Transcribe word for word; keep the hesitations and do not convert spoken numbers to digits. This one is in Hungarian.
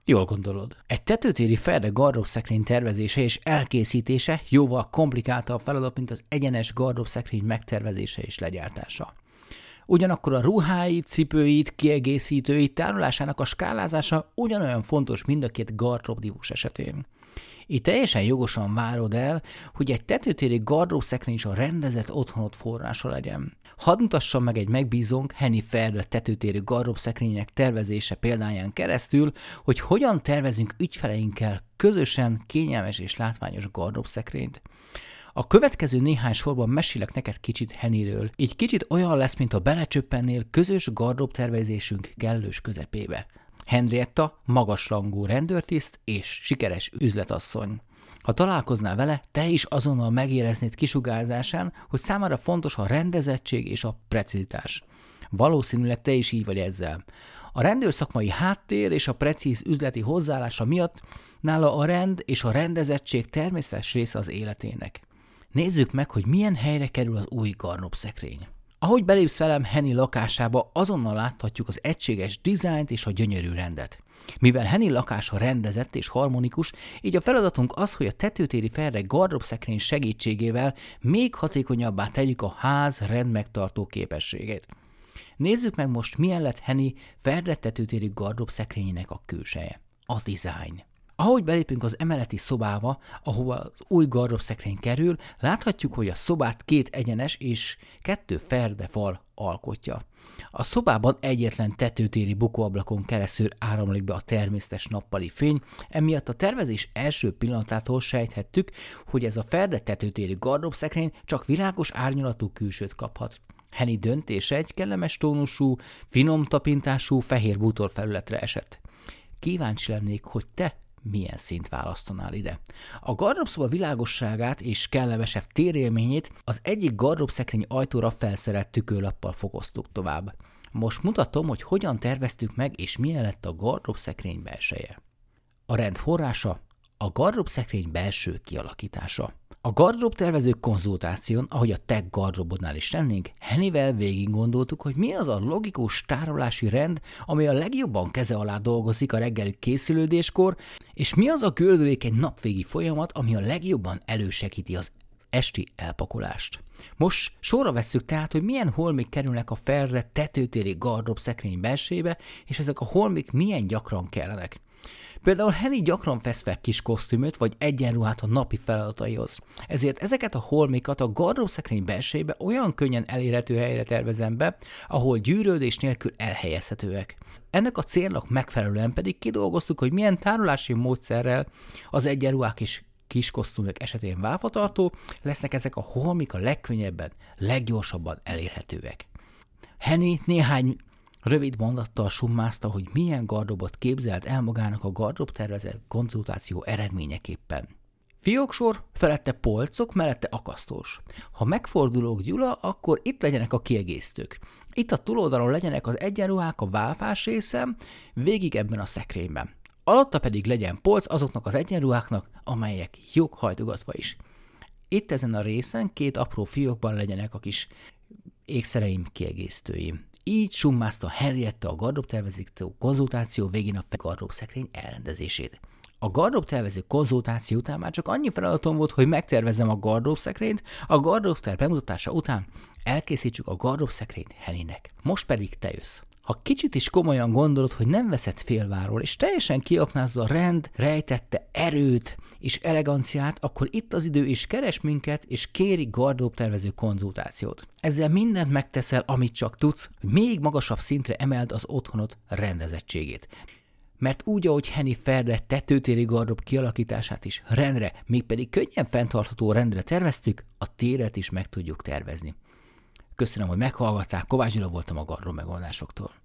Jól gondolod. Egy tetőtéri ferde gardróbszekrény tervezése és elkészítése jóval komplikáltabb feladat, mint az egyenes gardróbszekrény megtervezése és legyártása. Ugyanakkor a ruháit, cipőit, kiegészítőit, tárolásának a skálázása ugyanolyan fontos mind a két gardróbtípus esetén. Így teljesen jogosan várod el, hogy egy tetőtéri gardróbszekrény is a rendezett otthonod forrása legyen. Hadd mutassam meg egy megbízónk Henny Ferde tetőtéri gardróbszekrények tervezése példáján keresztül, hogy hogyan tervezünk ügyfeleinkkel közösen kényelmes és látványos gardróbszekrényt. A következő néhány sorban mesélek neked kicsit Hennyről, így kicsit olyan lesz, mint ha belecsöppennél közös gardróbtervezésünk kellős közepébe. Henrietta magasrangú rendőrtiszt és sikeres üzletasszony. Ha találkoznál vele, te is azonnal megéreznéd kisugárzásán, hogy számára fontos a rendezettség és a precizitás. Valószínűleg te is így vagy ezzel. A rendőrszakmai háttér és a precíz üzleti hozzáállása miatt nála a rend és a rendezettség természetes része az életének. Nézzük meg, hogy milyen helyre kerül az új gardróbszekrény. Ahogy belépsz velem Henny lakásába, azonnal láthatjuk az egységes dizájnt és a gyönyörű rendet. Mivel Henny lakása rendezett és harmonikus, így a feladatunk az, hogy a tetőtéri Ferde gardróbszekrény segítségével még hatékonyabbá tegyük a ház rendmegtartó képességét. Nézzük meg most, milyen lett Henny Ferde tetőtéri gardróbszekrényének a külseje. A dizájn. Ahogy belépünk az emeleti szobába, ahova az új gardróbszekrény kerül, láthatjuk, hogy a szobát két egyenes és kettő ferde fal alkotja. A szobában egyetlen tetőtéri bukóablakon keresztül áramlik be a természetes nappali fény, emiatt a tervezés első pillanatától sejthettük, hogy ez a Ferde tetőtéri gardróbszekrény csak világos árnyalatú külsőt kaphat. Henny döntése egy kellemes tónusú, finom tapintású fehér bútorfelületre esett. Kíváncsi lennék, hogy te milyen szint választanál ide. A gardróbszoba világosságát és kellemesebb térélményét az egyik gardróbszekrény ajtóra felszerelt tükörlappal fokoztuk tovább. Most mutatom, hogy hogyan terveztük meg és milyen lett a gardróbszekrény belseje. A rend forrása a gardróbszekrény belső kialakítása. A gardróbtervező konzultáción, ahogy a te gardróbodnál is tennénk, Hennyvel végig gondoltuk, hogy mi az a logikus tárolási rend, ami a legjobban keze alá dolgozik a reggeli készülődéskor, és mi az a gördülékeny napvégi folyamat, ami a legjobban elősegíti az esti elpakolást. Most sorra vesszük tehát, hogy milyen holmik kerülnek a Ferde tetőtéri gardróbszekrény belsébe, és ezek a holmik milyen gyakran kellenek. Például Henny gyakran vesz fel kis kosztümöt vagy egyenruhát a napi feladataihoz. Ezért ezeket a holmikat a gardróbszekrény belsejébe olyan könnyen elérhető helyre tervezem be, ahol gyűrődés nélkül elhelyezhetőek. Ennek a célnak megfelelően pedig kidolgoztuk, hogy milyen tárolási módszerrel az egyenruhák és kis kosztümök esetén válfatartó lesznek ezek a holmik a legkönnyebben, leggyorsabban elérhetőek. Henny néhány rövid mondattal summázta, hogy milyen gardróbot képzelt el magának a gardróbtervező konzultáció eredményeképpen. Fióksor, felette polcok, mellette akasztós. Ha megfordulok Gyula, akkor itt legyenek a kiegészítők. Itt a túloldalon legyenek az egyenruhák, a válfás részem, végig ebben a szekrényben. Alatta pedig legyen polc azoknak az egyenruháknak, amelyek joghajtogatva is. Itt ezen a részen két apró fiókban legyenek a kis ékszereim, kiegészítőim. Így summázta Henrietta a gardróbtervező konzultáció végén a gardróbszekrény elrendezését. A gardróbtervező konzultáció után már csak annyi feladatom volt, hogy megtervezzem a gardróbszekrényt, a gardróbter bemutatása után elkészítsük a gardróbszekrényt Hennynek. Most pedig te jössz. Ha kicsit is komolyan gondolod, hogy nem veszed félváról, és teljesen kiaknázza a rend rejtette erőt és eleganciát, akkor itt az idő, és keres minket, és kéri gardróbtervező konzultációt. Ezzel mindent megteszel, amit csak tudsz, hogy még magasabb szintre emeld az otthonod rendezettségét. Mert úgy, ahogy Henny Ferde tetőtéri gardrób kialakítását is rendre, mégpedig könnyen fenntartható rendre terveztük, a téret is meg tudjuk tervezni. Köszönöm, hogy meghallgatták, Kovács Gyula voltam a Gardrób Megoldásoktól.